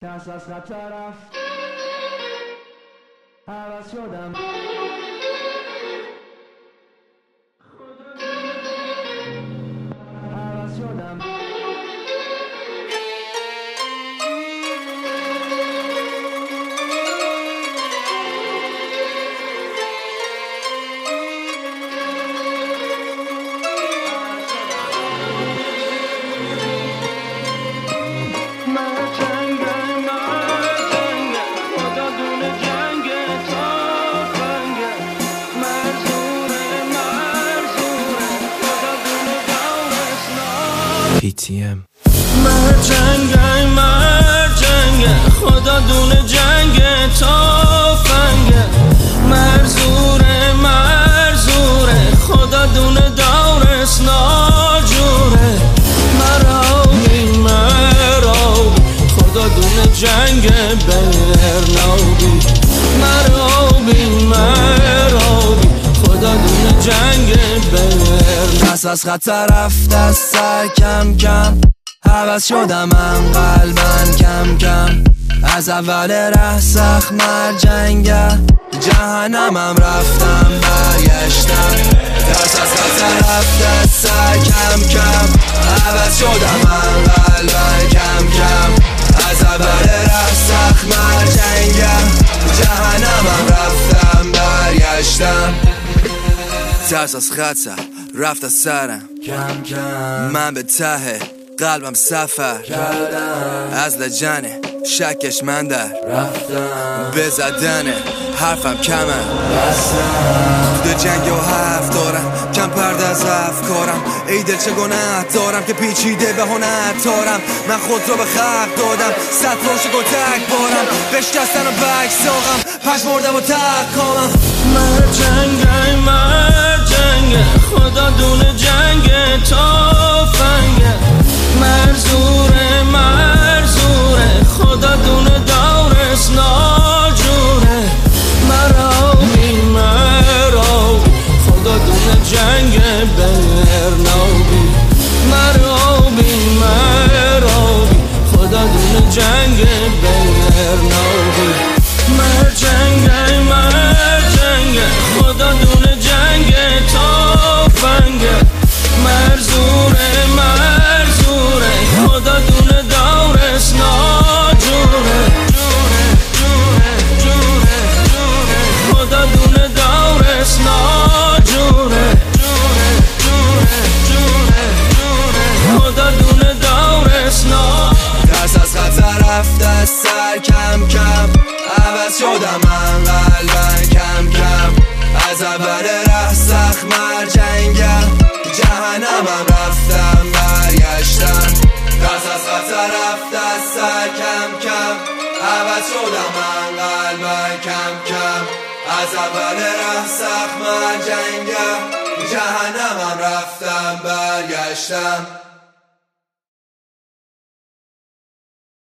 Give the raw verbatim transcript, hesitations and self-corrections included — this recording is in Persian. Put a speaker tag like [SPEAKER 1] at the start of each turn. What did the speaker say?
[SPEAKER 1] دست از خطر رفت، عوض شدم. عوض شدم.
[SPEAKER 2] پی تی ام
[SPEAKER 3] مرجنگ مرجنگ خدا دونه جنگ تافنگ مرزوره مرزوره خدا دونه دورس ناجوره مرابی مرابی خدا دونه جنگ برنابی مرابی مرابی خدا دونه جنگ برنابی
[SPEAKER 2] دست از خطر رفت از سر کم کم عوض شدم من قلبن کم کم از اول ره سخت مرجنگه جهنمم رفتم برگشتم دست از خطر رفت از سر کم کم عوض شدم من قلبن کم کم از اول ره سخت مرجنگه جهنمم رفتم برگشتم دست از خطر رفت از سرم کم کم من به ته قلبم سفر کردم از لجنه شکش من در رفتم به زدن حرفم کمه بستم تو جنگ و حرف دارم کم پرده از افکارم ای دل چه گناه دارم که پیچیده به هنر تارم من خود رو به خلق دادم صد پرش گل تک بارم بشکستن و بگساقم پش مردم و تک کامم
[SPEAKER 3] مرجنگ مرجنگ خدا دونه جنگ تافنگ مرزوره مرزوره خدا دونه دورس ناجوره مرابی مرابی خدا دونه جنگ برنابی مرابی مرابی خدا دونه جنگ برنابی مرجنگ مرجنگ خدا دونه جنگ تافنگ مرزوره مرزوره خدا دونه دورس ناجوره خدا دونه دورس ناجوره خدا دونه دورس ناجوره
[SPEAKER 2] دست از خطر رفت از سر کم کم عوض شدم من قلبن کم کم از اول ره سخت مرجنگه جهنمم رفتم برگشتم دست از خطر رفت از سر کم کم عوض شدم من قلبن کم کم از اول ره سخت مرجنگه جهنمم رفتم برگشتم